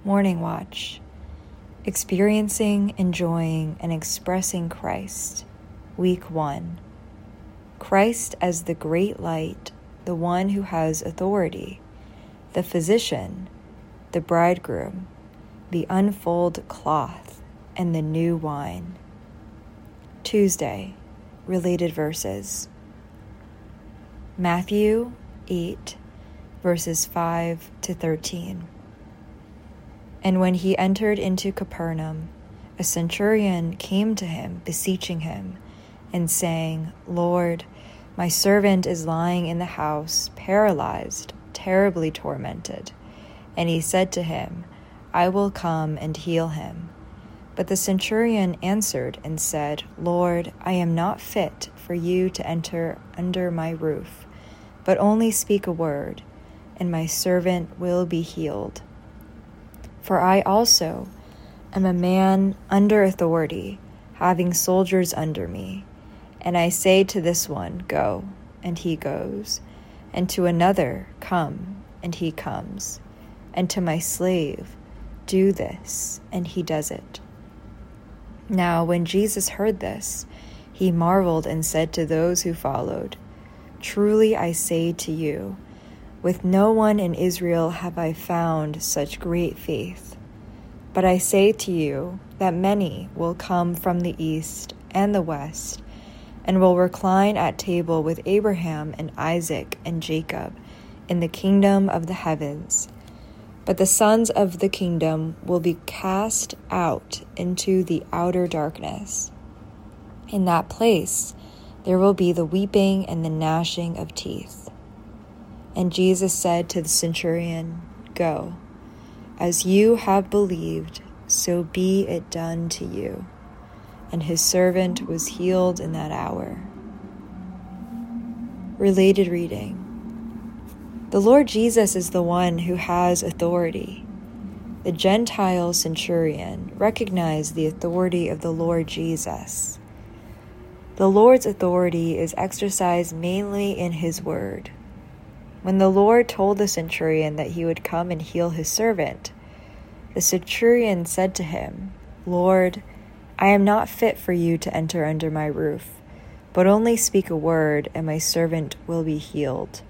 Morning Watch. Experiencing, enjoying, and expressing Christ. Week 1. Christ as the great light, the one who has authority, the physician, the bridegroom, the unfold cloth, and the new wine. Tuesday. Related verses. Matthew 8, verses 5 to 13. And when he entered into Capernaum, a centurion came to him, beseeching him, and saying, Lord, my servant is lying in the house, paralyzed, terribly tormented. And he said to him, I will come and heal him. But the centurion answered and said, Lord, I am not fit for you to enter under my roof, but only speak a word, and my servant will be healed. For I also am a man under authority, having soldiers under me. And I say to this one, Go, and he goes, and to another, Come, and he comes, and to my slave, Do this, and he does it. Now when Jesus heard this, he marveled and said to those who followed, Truly I say to you, with no one in Israel have I found such great faith. But I say to you that many will come from the east and the west, and will recline at table with Abraham and Isaac and Jacob in the kingdom of the heavens. But the sons of the kingdom will be cast out into the outer darkness. In that place there will be the weeping and the gnashing of teeth. And Jesus said to the centurion, Go, as you have believed, so be it done to you. And his servant was healed in that hour. Related reading. The Lord Jesus is the one who has authority. The Gentile centurion recognized the authority of the Lord Jesus. The Lord's authority is exercised mainly in his word. When the Lord told the centurion that he would come and heal his servant, the centurion said to him, Lord, I am not fit for you to enter under my roof, but only speak a word, and my servant will be healed.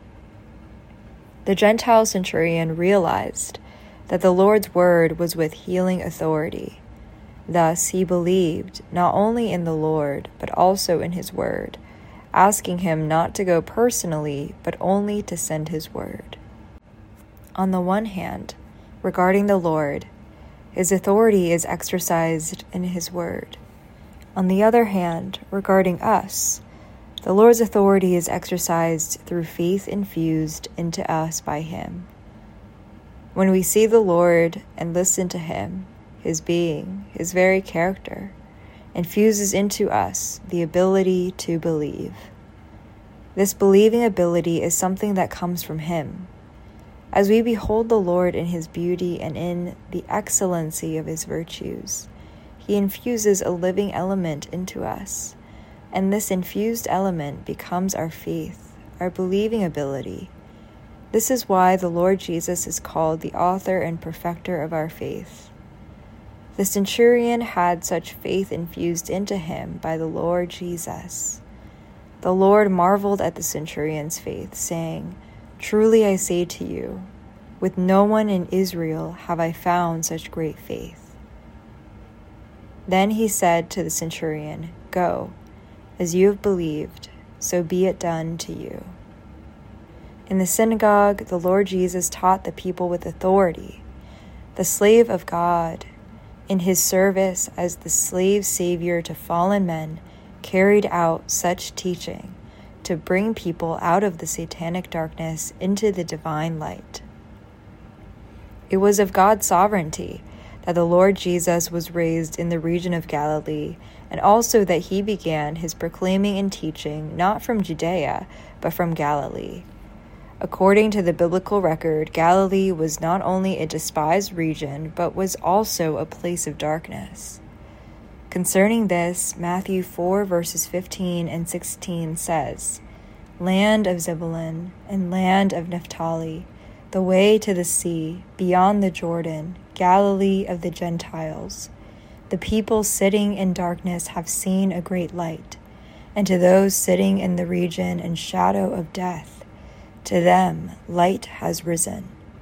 The Gentile centurion realized that the Lord's word was with healing authority. Thus he believed not only in the Lord, but also in his word, asking him not to go personally, but only to send his word. On the one hand, regarding the Lord, his authority is exercised in his word. On the other hand, regarding us, the Lord's authority is exercised through faith infused into us by him. When we see the Lord and listen to him, his being, his very character, infuses into us the ability to believe. This believing ability is something that comes from him. As we behold the Lord in his beauty and in the excellency of his virtues, he infuses a living element into us, and this infused element becomes our faith, our believing ability. This is why the Lord Jesus is called the author and perfecter of our faith. The centurion had such faith infused into him by the Lord Jesus. The Lord marveled at the centurion's faith, saying, Truly I say to you, with no one in Israel have I found such great faith. Then he said to the centurion, Go, as you have believed, so be it done to you. In the synagogue, the Lord Jesus taught the people with authority. The slave of God, in his service as the slave savior to fallen men, carried out such teaching to bring people out of the satanic darkness into the divine light. It was of God's sovereignty that the Lord Jesus was raised in the region of Galilee, and also that he began his proclaiming and teaching not from Judea, but from Galilee. According to the biblical record, Galilee was not only a despised region, but was also a place of darkness. Concerning this, Matthew 4 verses 15 and 16 says, Land of Zebulun and land of Naphtali, the way to the sea, beyond the Jordan, Galilee of the Gentiles. The people sitting in darkness have seen a great light, and to those sitting in the region and shadow of death, to them light has risen.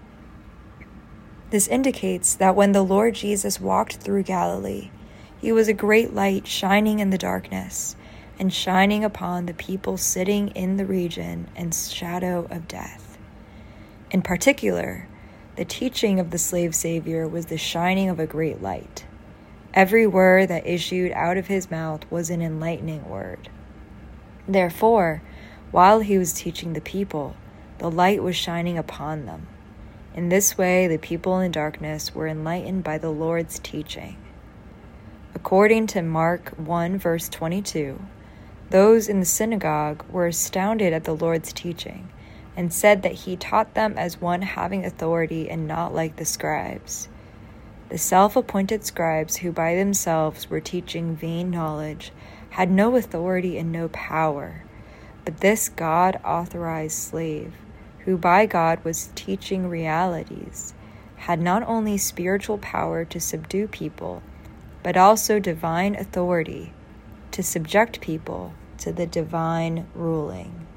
This indicates that when the Lord Jesus walked through Galilee, he was a great light shining in the darkness and shining upon the people sitting in the region and shadow of death. In particular, the teaching of the slave Savior was the shining of a great light. Every word that issued out of his mouth was an enlightening word. Therefore, while he was teaching the people, the light was shining upon them. In this way, the people in darkness were enlightened by the Lord's teaching. According to Mark 1, verse 22, those in the synagogue were astounded at the Lord's teaching and said that he taught them as one having authority and not like the scribes. The self-appointed scribes who by themselves were teaching vain knowledge had no authority and no power, but this God-authorized slave, who by God was teaching realities, had not only spiritual power to subdue people, but also divine authority to subject people to the divine ruling.